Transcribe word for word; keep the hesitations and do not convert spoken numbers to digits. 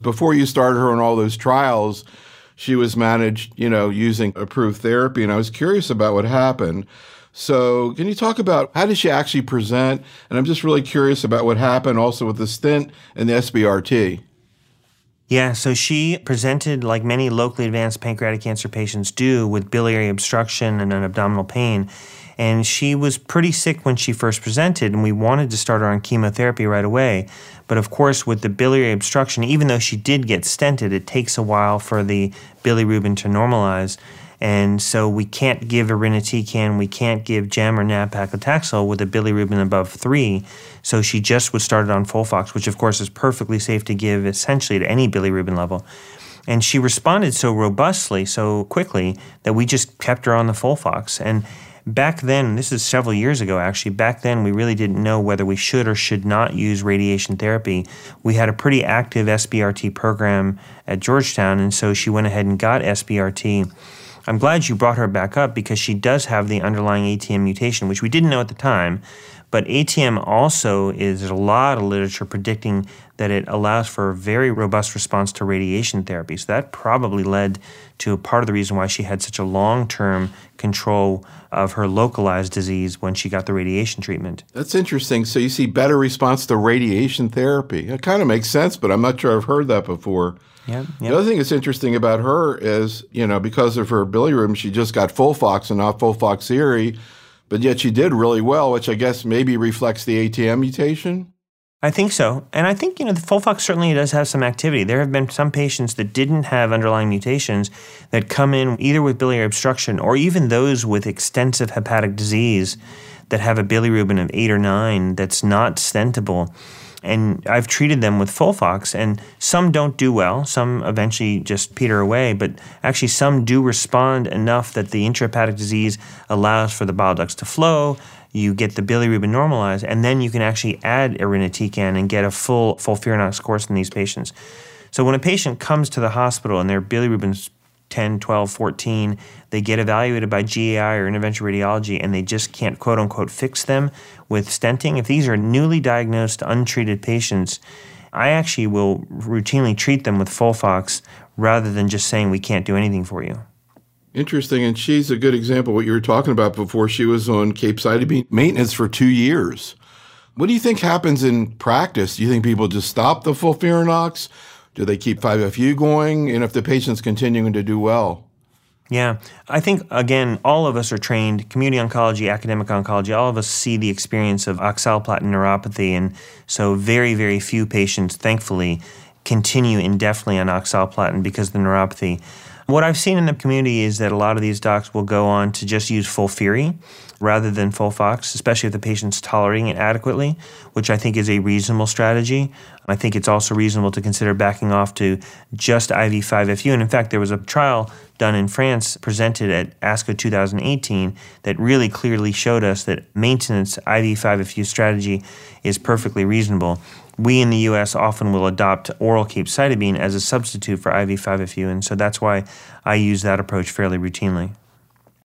before you started her on all those trials, she was managed, you know, using approved therapy. And I was curious about what happened. So can you talk about how did she actually present? And I'm just really curious about what happened also with the stent and the S B R T. Yeah, so she presented like many locally advanced pancreatic cancer patients do with biliary obstruction and an abdominal pain. And she was pretty sick when she first presented, and we wanted to start her on chemotherapy right away. But of course, with the biliary obstruction, even though she did get stented, it takes a while for the bilirubin to normalize. And so we can't give irinotecan, we can't give gem or nab-paclitaxel with a bilirubin above three. So she just was started on Folfox, which of course is perfectly safe to give essentially at any bilirubin level. And she responded so robustly, so quickly, that we just kept her on the Folfox. And back then, this is several years ago actually, back then we really didn't know whether we should or should not use radiation therapy. We had a pretty active S B R T program at Georgetown, and so she went ahead and got S B R T. I'm glad you brought her back up because she does have the underlying A T M mutation, which we didn't know at the time. But A T M also is a lot of literature predicting that it allows for a very robust response to radiation therapy. So that probably led to a part of the reason why she had such a long-term control of her localized disease when she got the radiation treatment. That's interesting. So you see better response to radiation therapy. It kind of makes sense, but I'm not sure I've heard that before. Yeah, yeah. The other thing that's interesting about her is, you know, because of her bilirubin, she just got Folfox and not Folfoxiri, but yet she did really well, which I guess maybe reflects the A T M mutation? I think so. And I think, you know, the Folfox certainly does have some activity. There have been some patients that didn't have underlying mutations that come in either with biliary obstruction or even those with extensive hepatic disease that have a bilirubin of eight or nine that's not stentable. And I've treated them with Folfox, and some don't do well. Some eventually just peter away, but actually some do respond enough that the intrahepatic disease allows for the bile ducts to flow. You get the bilirubin normalized, and then you can actually add irinotecan and get a full FOLFIRINOX course in these patients. So when a patient comes to the hospital and their bilirubin's ten, twelve, fourteen, they get evaluated by G A I or interventional radiology, and they just can't quote-unquote fix them with stenting. If these are newly diagnosed, untreated patients, I actually will routinely treat them with Folfox rather than just saying we can't do anything for you. Interesting, and she's a good example of what you were talking about before. She was on capecitabine maintenance for two years. What do you think happens in practice? Do you think people just stop the FOLFIRINOX? Do they keep five F U going? And if the patient's continuing to do well? Yeah, I think, again, all of us are trained, community oncology, academic oncology, all of us see the experience of oxaliplatin neuropathy, and so very, very few patients, thankfully, continue indefinitely on oxaliplatin because of the neuropathy. What I've seen in the community is that a lot of these docs will go on to just use FOLFIRI rather than Folfox, especially if the patient's tolerating it adequately, which I think is a reasonable strategy. I think it's also reasonable to consider backing off to just I V five F U. And in fact, there was a trial done in France presented at ASCO two thousand eighteen that really clearly showed us that maintenance I V five F U strategy is perfectly reasonable. We in the U S often will adopt oral capecitabine as a substitute for I V five F U, and so that's why I use that approach fairly routinely.